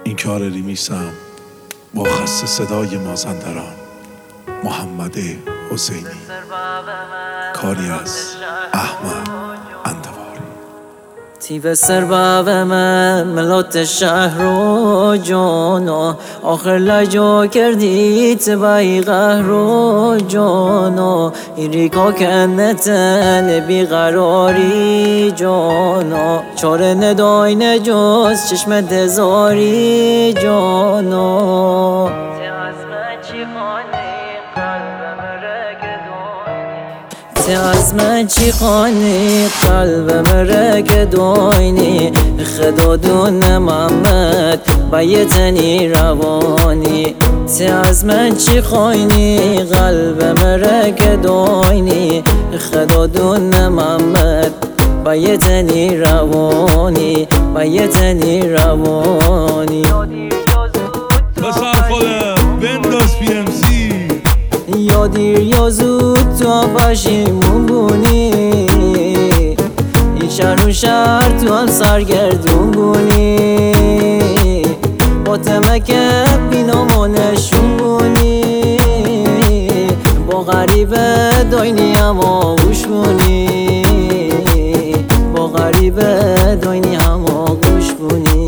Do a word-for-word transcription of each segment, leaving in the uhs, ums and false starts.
این کار ریمیسم با خسته صدای مازندران محمد حسینی، کاری از احمد اندواری. تیب سرباب من ملات شهر و جانا، آخر لجا کردی تبای قهر و جانا، ایریکا کنتن بیقراری جانا، چاره ندای نجاز چشم دزاری جانا. از من چی خانی قلبم رگ دوینی، خدا دون محمد بیتنی روانی. از من چی خانی قلبم رگ دوینی، خدا دون محمد بیتنی روانی، بیتنی روانی. بسر خاله بنداز پی ام سی، یا دیر یا زود تو پشیمون بونی، این شهر و شهر تو هم سرگردون بونی، با تمکه بینامو نشون بونی، با غریبه داینی هم آغوش بونی، با غریبه داینی هم آغوش بونی.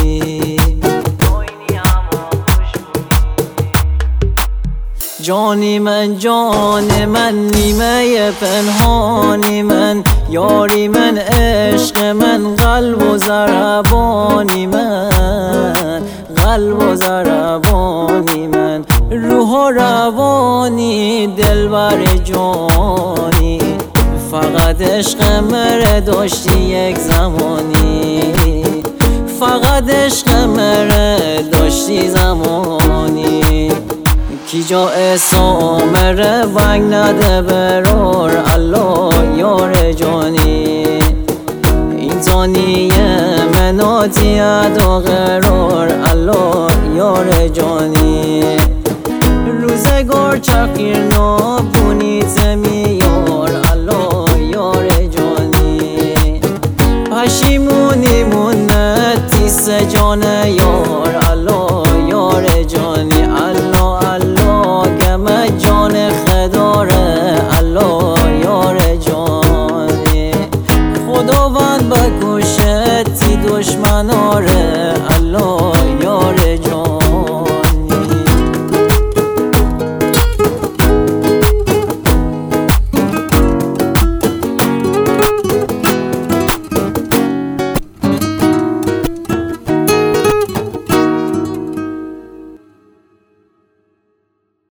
جانی من جان من نیمه پنهانی من، یاری من عشق من قلب و ضربانی من، قلب و ضربانی من، روح و روانی دلبر جانی، فقط عشق مره داشتی یک زمانی، فقط عشق مره داشتی زمانی. کی جا اسامره ونگ نده برار الله یار جانی، این تانیه مناتی ادا قرار الله یار جانی. روزگار چقیر نابونی تمیار الله یار جانی، پشیمونی مونتی سجان یار الله یار جانی. الله الله گم جان خداره الله یار جانی، خداوند بکشتی دشمناره الله